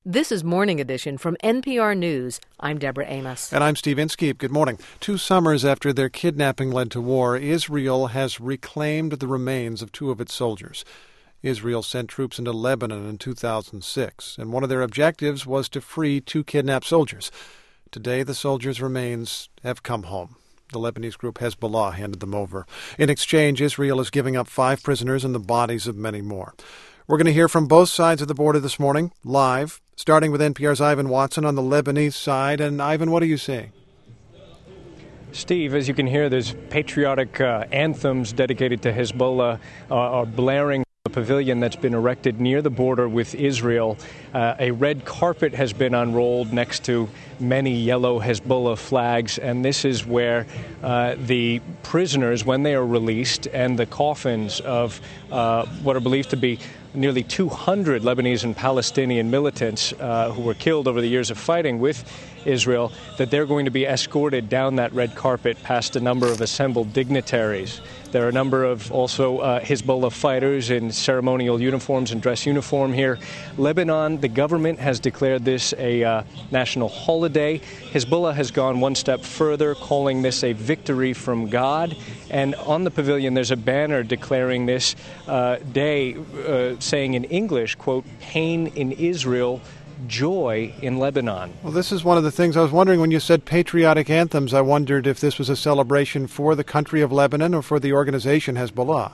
This is Morning Edition from NPR News. I'm Deborah Amos. And I'm Steve Inskeep. Good morning. 2 summers after their kidnapping led to war, Israel has reclaimed the remains of 2 of its soldiers. Israel sent troops into Lebanon in 2006, and one of their objectives was to free 2 kidnapped soldiers. Today, the soldiers' remains have come home. The Lebanese group Hezbollah handed them over. In exchange, Israel is giving up 5 prisoners and the bodies of many more. We're going to hear from both sides of the border this morning, live, starting with NPR's Ivan Watson on the Lebanese side. And Ivan, what are you seeing? Steve, as you can hear, there's patriotic anthems dedicated to Hezbollah are blaring a pavilion that's been erected near the border with Israel. A red carpet has been unrolled next to many yellow Hezbollah flags, and this is where the prisoners, when they are released, and the coffins of what are believed to be nearly 200 Lebanese and Palestinian militants who were killed over the years of fighting with Israel, that they're going to be escorted down that red carpet past a number of assembled dignitaries. There are a number of also Hezbollah fighters in ceremonial uniforms and dress uniform here. Lebanon, the government has declared this a national holiday. Hezbollah has gone one step further, calling this a victory from God. And on the pavilion, there's a banner declaring this day, saying in English, quote, "Pain in Israel, joy in Lebanon." Well, this is one of the things I was wondering when you said patriotic anthems. I wondered if this was a celebration for the country of Lebanon or for the organization Hezbollah.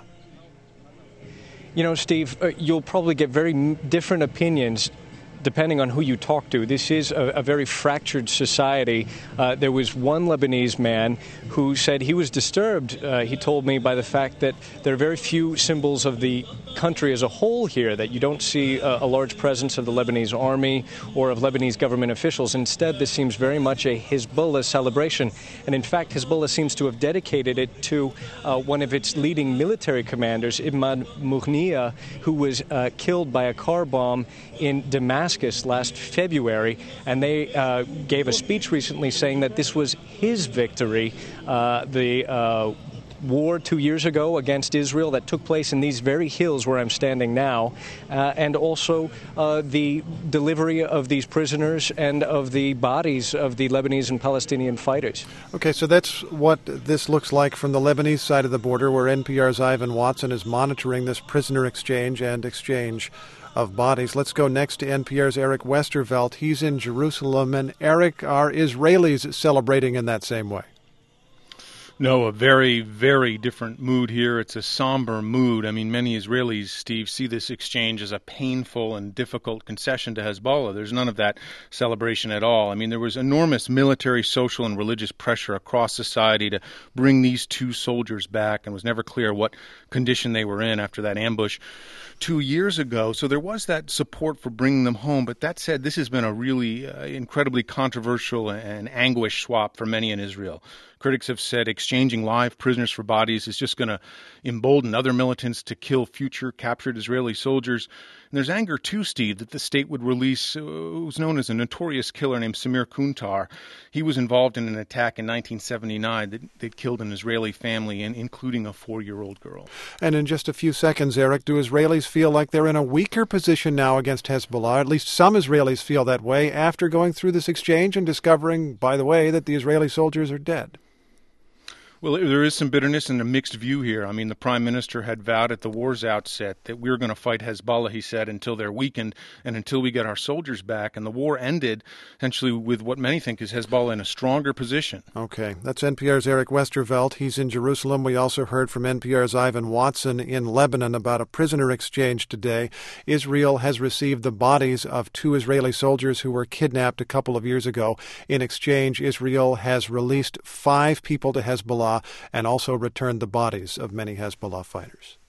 You know, Steve, you'll probably get very different opinions depending on who you talk to. This is a very fractured society. There was one Lebanese man who said he was disturbed, he told me, by the fact that there are very few symbols of the country as a whole here, that you don't see a large presence of the Lebanese army or of Lebanese government officials. Instead, this seems very much a Hezbollah celebration. And in fact, Hezbollah seems to have dedicated it to one of its leading military commanders, Imad Mughniya, who was killed by a car bomb in Damascus last February, and they gave a speech recently saying that this was his victory. The war 2 years ago against Israel that took place in these very hills where I'm standing now, and also the delivery of these prisoners and of the bodies of the Lebanese and Palestinian fighters. Okay, so that's what this looks like from the Lebanese side of the border, where NPR's Ivan Watson is monitoring this prisoner exchange and exchange of bodies. Let's go next to NPR's Eric Westervelt. He's in Jerusalem. And Eric, are Israelis celebrating in that same way? No, a very, very different mood here. It's a somber mood. I mean, many Israelis, Steve, see this exchange as a painful and difficult concession to Hezbollah. There's none of that celebration at all. I mean, there was enormous military, social, and religious pressure across society to bring these 2 soldiers back, and it was never clear what condition they were in after that ambush 2 years ago. So there was that support for bringing them home. But that said, this has been a really incredibly controversial and anguish swap for many in Israel. Critics have said exchanging live prisoners for bodies is just going to embolden other militants to kill future captured Israeli soldiers. And there's anger, too, Steve, that the state would release who was known as a notorious killer named Samir Kuntar. He was involved in an attack in 1979 that killed an Israeli family, including a 4-year-old girl. And in just a few seconds, Eric, do Israelis feel like they're in a weaker position now against Hezbollah? At least some Israelis feel that way after going through this exchange and discovering, by the way, that the Israeli soldiers are dead. Well, there is some bitterness and a mixed view here. I mean, the prime minister had vowed at the war's outset that we were going to fight Hezbollah, he said, until they're weakened and until we get our soldiers back. And the war ended essentially with what many think is Hezbollah in a stronger position. Okay, that's NPR's Eric Westervelt. He's in Jerusalem. We also heard from NPR's Ivan Watson in Lebanon about a prisoner exchange today. Israel has received the bodies of 2 Israeli soldiers who were kidnapped a couple of years ago. In exchange, Israel has released 5 people to Hezbollah and also returned the bodies of many Hezbollah fighters.